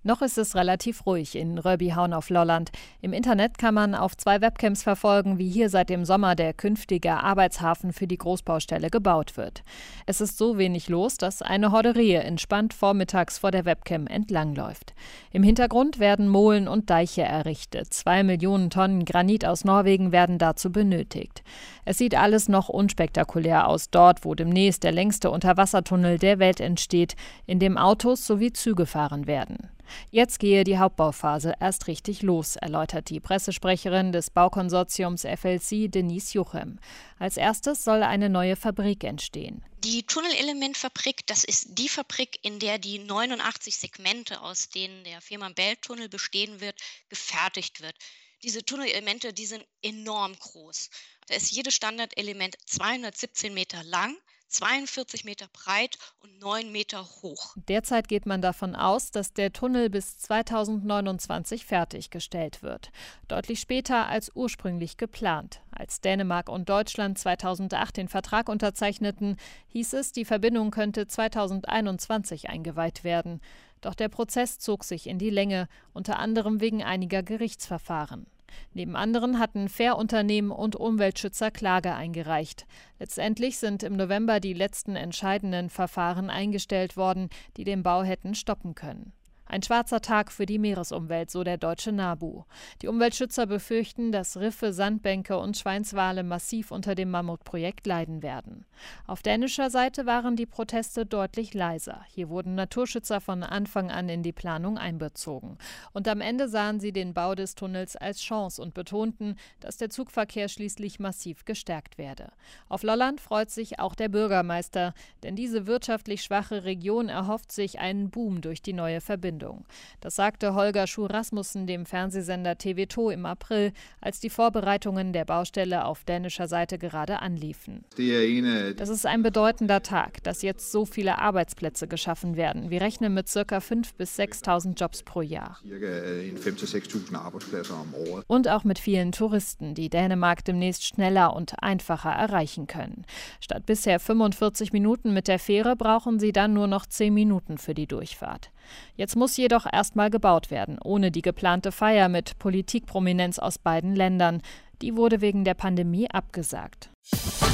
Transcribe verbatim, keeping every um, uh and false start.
Noch ist es relativ ruhig in Röbihaun auf Lolland. Im Internet kann man auf zwei Webcams verfolgen, wie hier seit dem Sommer der künftige Arbeitshafen für die Großbaustelle gebaut wird. Es ist so wenig los, dass eine Horde Rehe entspannt vormittags vor der Webcam entlangläuft. Im Hintergrund werden Molen und Deiche errichtet. Zwei Millionen Tonnen Granit aus Norwegen werden dazu benötigt. Es sieht alles noch unspektakulär aus, dort, wo demnächst der längste Unterwassertunnel der Welt entsteht, in dem Autos sowie Züge fahren werden. Jetzt gehe die Hauptbauphase erst richtig los, erläutert die Pressesprecherin des Baukonsortiums F L C, Denise Juchem. Als erstes soll eine neue Fabrik entstehen. Die Tunnelelementfabrik, das ist die Fabrik, in der die neunundachtzig Segmente, aus denen der Fehmarnbelt-Tunnel bestehen wird, gefertigt wird. Diese Tunnelelemente, die sind enorm groß. Da ist jedes Standardelement zweihundertsiebzehn Meter lang, zweiundvierzig Meter breit und neun Meter hoch. Derzeit geht man davon aus, dass der Tunnel bis zweitausendneunundzwanzig fertiggestellt wird. Deutlich später als ursprünglich geplant. Als Dänemark und Deutschland zweitausendacht den Vertrag unterzeichneten, hieß es, die Verbindung könnte zweitausendeinundzwanzig eingeweiht werden. Doch der Prozess zog sich in die Länge, unter anderem wegen einiger Gerichtsverfahren. Neben anderen hatten Fährunternehmen und Umweltschützer Klage eingereicht. Letztendlich sind im November die letzten entscheidenden Verfahren eingestellt worden, die den Bau hätten stoppen können. Ein schwarzer Tag für die Meeresumwelt, so der deutsche NABU. Die Umweltschützer befürchten, dass Riffe, Sandbänke und Schweinswale massiv unter dem Mammutprojekt leiden werden. Auf dänischer Seite waren die Proteste deutlich leiser. Hier wurden Naturschützer von Anfang an in die Planung einbezogen. Und am Ende sahen sie den Bau des Tunnels als Chance und betonten, dass der Zugverkehr schließlich massiv gestärkt werde. Auf Lolland freut sich auch der Bürgermeister, denn diese wirtschaftlich schwache Region erhofft sich einen Boom durch die neue Verbindung. Das sagte Holger Schur-Rasmussen dem Fernsehsender T V to im April, als die Vorbereitungen der Baustelle auf dänischer Seite gerade anliefen. Das ist ein bedeutender Tag, dass jetzt so viele Arbeitsplätze geschaffen werden. Wir rechnen mit ca. fünftausend bis sechstausend Jobs pro Jahr. Und auch mit vielen Touristen, die Dänemark demnächst schneller und einfacher erreichen können. Statt bisher fünfundvierzig Minuten mit der Fähre brauchen sie dann nur noch zehn Minuten für die Durchfahrt. Jetzt muss jedoch erstmal gebaut werden, ohne die geplante Feier mit Politikprominenz aus beiden Ländern. Die wurde wegen der Pandemie abgesagt.